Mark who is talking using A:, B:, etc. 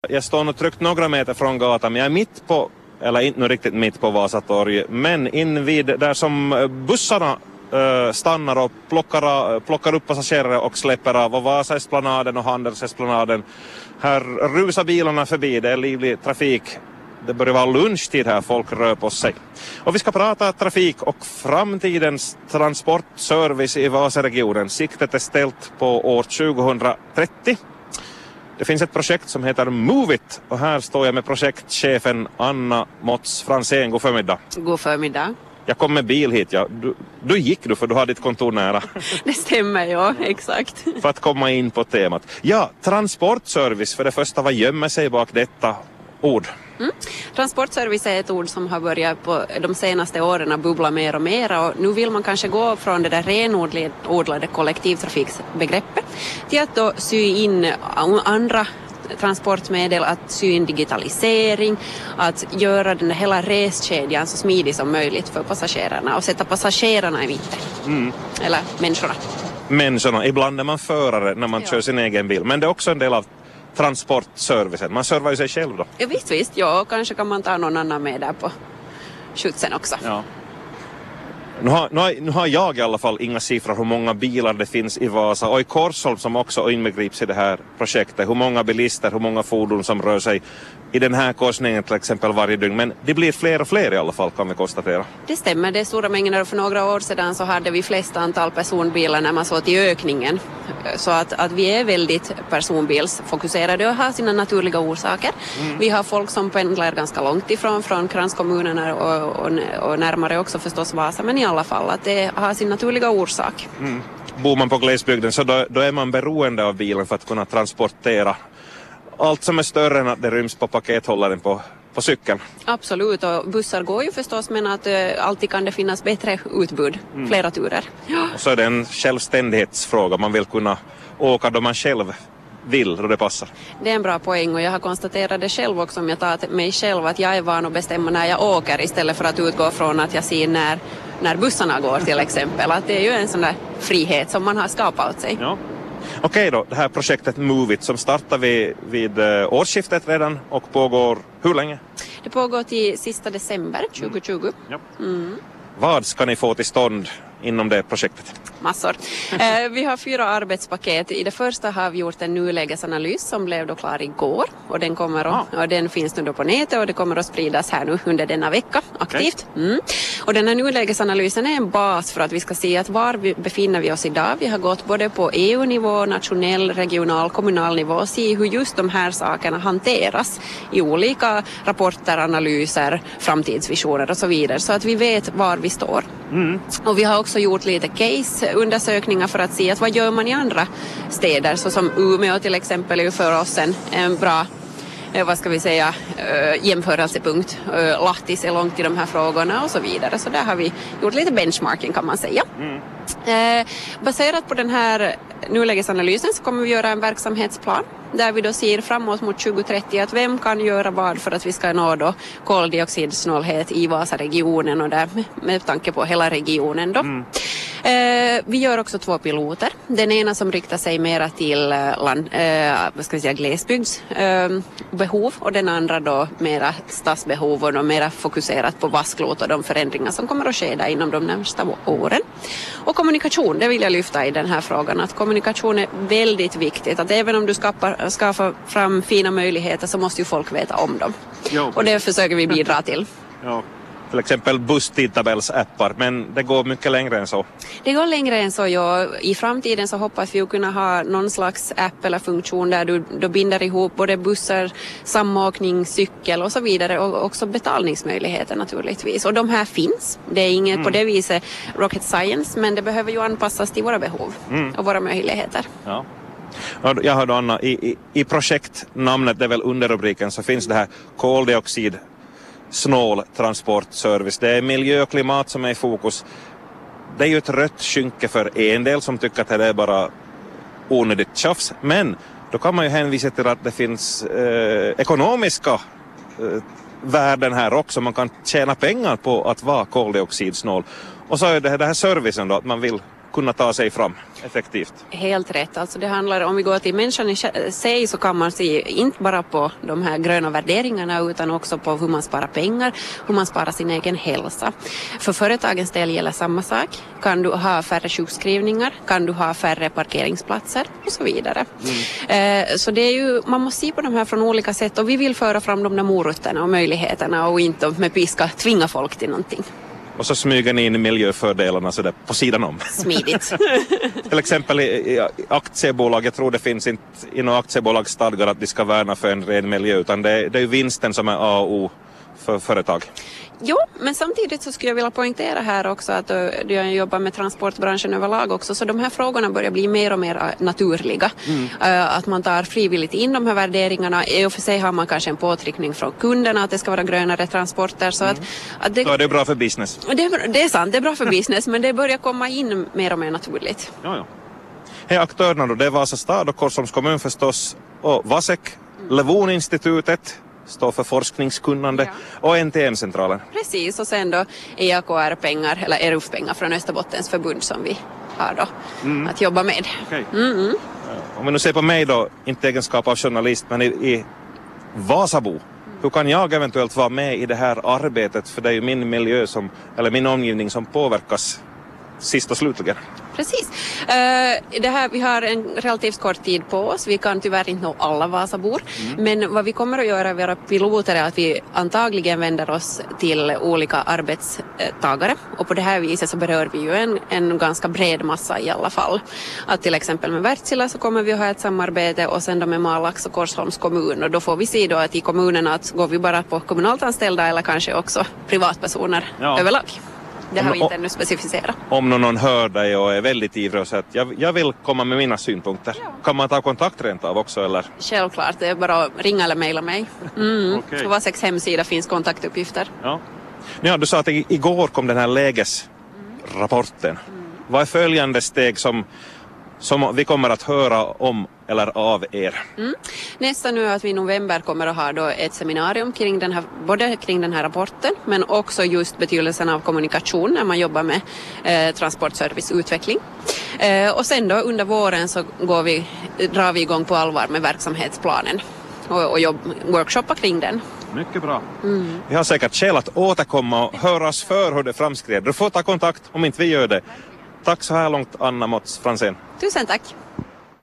A: Jag står nog tryckt några meter från gatan, men jag är mitt på, eller inte nu riktigt mitt på Vasatorg, men invid där som bussarna stannar och plockar upp passagerare och släpper av, och Vasaesplanaden och Handelsesplanaden. Här rusar bilarna förbi, det är livlig trafik. Det börjar vara lunchtid här, folk rör på sig. Och vi ska prata trafik och framtidens transportservice i Vasaregionen. Siktet är ställt på år 2030. Det finns ett projekt som heter Move It, och här står jag med projektchefen Anna Motz Fransén. God förmiddag.
B: God förmiddag.
A: Jag kom med bil hit, ja. Du gick du för du har ditt kontor nära.
B: Det stämmer, ja, exakt.
A: För att komma in på temat. Ja, transportservice, för det första, vad gömmer sig bak detta ord?
B: Transportservice är ett ord som har börjat på de senaste åren att bubbla mer och mer, och nu vill man kanske gå från det där renodlade kollektivtrafiksbegreppet till att då sy in andra transportmedel, att sy in digitalisering, att göra den hela reskedjan så smidig som möjligt för passagerarna och sätta passagerarna i mitten. Eller människorna. Ibland är man förare när man kör sin egen bil, men det är också en del av transportservicen. Man servar ju sig själv då. Ja, visst. Ja, kanske kan man ta någon annan med där på skjutsen också.
A: Ja. Nu har jag i alla fall inga siffror hur många bilar det finns i Vasa och i Korsholm som också inbegrips i det här projektet. Hur många bilister, hur många fordon som rör sig i den här korsningen till exempel varje dygn. Men det blir fler och fler i alla fall, kan vi konstatera.
B: Det stämmer, det är stora mängder. För några år sedan så hade vi flest antal personbilar när man såg till ökningen. Så att vi är väldigt personbilsfokuserade och har sina naturliga orsaker. Vi har folk som pendlar ganska långt ifrån, från kranskommunerna och närmare också förstås Vasa, men i alla fall att det har sin naturliga orsak.
A: Bor man på glesbygden så då är man beroende av bilen för att kunna transportera allt som är större än att det ryms på pakethållaren på cykeln.
B: Absolut, och bussar går ju förstås, men att alltid kan det finnas bättre utbud, flera turer. Ja.
A: Och så är det en självständighetsfråga, man vill kunna åka då man själv vill, då det passar.
B: Det är en bra poäng, och jag har konstaterat det själv också, om jag tar till mig själv, att jag är van att bestämma när jag åker istället för att utgå från att jag ser när bussarna går till exempel. Att det är ju en sån där frihet som man har skapat åt sig.
A: Ja. Okej då, det här projektet Move It som startar vid årsskiftet redan och pågår hur länge?
B: Det pågår till sista december 2020.
A: Ja. Vad ska ni få till stånd inom det projektet?
B: Massor. Vi har 4 arbetspaket. I det första har vi gjort en nulägesanalys som blev då klar igår, och den och den finns nu då på nätet, och det kommer att spridas här nu under denna vecka aktivt. Och den här nulägesanalysen är en bas för att vi ska se att var befinner vi oss idag. Vi har gått både på EU-nivå, nationell, regional, kommunal nivå och se hur just de här sakerna hanteras i olika rapporter, analyser, framtidsvisioner och så vidare, så att vi vet var vi står. Och vi har också gjort lite case-undersökningar för att se att vad gör man i andra städer, så som Umeå till exempel är ju för oss en bra jämförelsepunkt. Lahtis är långt i de här frågorna och så vidare, så där har vi gjort lite benchmarking, kan man säga. Baserat på den här nulägesanalysen så kommer vi göra en verksamhetsplan där vi då ser framåt mot 2030 att vem kan göra vad för att vi ska nå då koldioxidsnålhet i Vasaregionen, och där med tanke på hela regionen då. Vi gör också 2 piloter. Den ena som riktar sig mera till glesbygdsbehov, och den andra då mera stadsbehov och då mera fokuserat på Vasklot och de förändringar som kommer att ske där inom de närmaste åren. Och kommunikation, det vill jag lyfta i den här frågan, att kommunikation är väldigt viktigt. Att även om du skapar fram fina möjligheter så måste ju folk veta om dem. Jo, och det försöker vi bidra till.
A: Ja. Till exempel busstidtabellsappar, men det går mycket längre än så.
B: Det går längre än så, ja. I framtiden så hoppas vi kunna ha någon slags app eller funktion där du då binder ihop både bussar, samåkning, cykel och så vidare, och också betalningsmöjligheter naturligtvis. Och de här finns. Det är inget på det viset rocket science, men det behöver ju anpassas till våra behov och våra möjligheter.
A: Ja. Jag hörde Anna, i projektnamnet, det är väl underrubriken, så finns det här koldioxid snål transportservice. Det är miljö och klimat som är i fokus. Det är ju ett rött skynke för en del som tycker att det är bara onödigt tjafs. Men då kan man ju hänvisa till att det finns ekonomiska värden här också. Man kan tjäna pengar på att vara koldioxidsnål. Och så är det här servicen då, att man vill kunna ta sig fram. effektivt.
B: Helt rätt. Alltså det handlar, om vi går till människan i sig, så kan man se inte bara på de här gröna värderingarna utan också på hur man sparar pengar, hur man sparar sin egen hälsa. För företagens del gäller samma sak. Kan du ha färre sjukskrivningar? Kan du ha färre parkeringsplatser? Och så vidare. Så det är ju, man måste se på de här från olika sätt, och vi vill föra fram de där morötterna och möjligheterna och inte med piska tvinga folk till någonting.
A: Och så smyger ni in miljöfördelarna så där på sidan om.
B: Smidigt.
A: Till exempel i aktiebolag, jag tror det finns inte i några aktiebolagsstadgar att de ska värna för en ren miljö, utan det är ju vinsten som är A och O för företag.
B: Jo, men samtidigt så skulle jag vilja poängtera här också att jag jobbar med transportbranschen överlag också, så de här frågorna börjar bli mer och mer naturliga. Att man tar frivilligt in de här värderingarna. I och för sig har man kanske en påtryckning från kunderna att det ska vara grönare transporter. Så att det,
A: så är det bra för business.
B: Det är sant, det är bra för business, men det börjar komma in mer och mer naturligt.
A: Ja. Hej, aktörerna då, det är Vasa stad och Korsholms kommun förstås, och Vasek, Levoninstitutet står för forskningskunnande, och NTN-centralen.
B: Precis, och sen då EAKR-pengar eller ERUF-pengar från Österbottens förbund som vi har då att jobba med.
A: Okay. Om vi nu ser på mig då, inte egenskap av journalist, men i Vasabo, hur kan jag eventuellt vara med i det här arbetet? För det är ju min miljö eller min omgivning som påverkas sist och slutligen.
B: Precis. Det här, vi har en relativt kort tid på oss. Vi kan tyvärr inte nå alla Vasabor. Men vad vi kommer att göra, våra piloter, är att vi antagligen vänder oss till olika arbetstagare. Och på det här viset så berör vi ju en ganska bred massa i alla fall. Att till exempel med Wärtsilä så kommer vi att ha ett samarbete, och sen då med Malax och Korsholms kommun. Och då får vi se då att i kommunerna att går vi bara på kommunalt anställda eller kanske också privatpersoner överlag. Det har vi inte ännu specificerat.
A: Om någon hör dig och är väldigt ivrig och säger att jag vill komma med mina synpunkter. Ja. Kan man ta kontakt rent av också, eller?
B: Självklart, det är bara att ringa eller mejla mig. På Vaseks hemsida finns kontaktuppgifter.
A: Ja, du sa att igår kom den här lägesrapporten. Vad är följande steg som vi kommer att höra om eller av er?
B: Nästa nu är att vi i november kommer att ha då ett seminarium kring den här, både kring den här rapporten, men också just betydelsen av kommunikation när man jobbar med transportserviceutveckling. Och sen då under våren så drar vi igång på allvar med verksamhetsplanen och workshoppa kring den.
A: Mycket bra. Vi har säkert skäl att återkomma och höras för hur det framskrider. Du får ta kontakt om inte vi gör det. Tack så här långt, Anna Motz Franzén.
B: Tusen tack.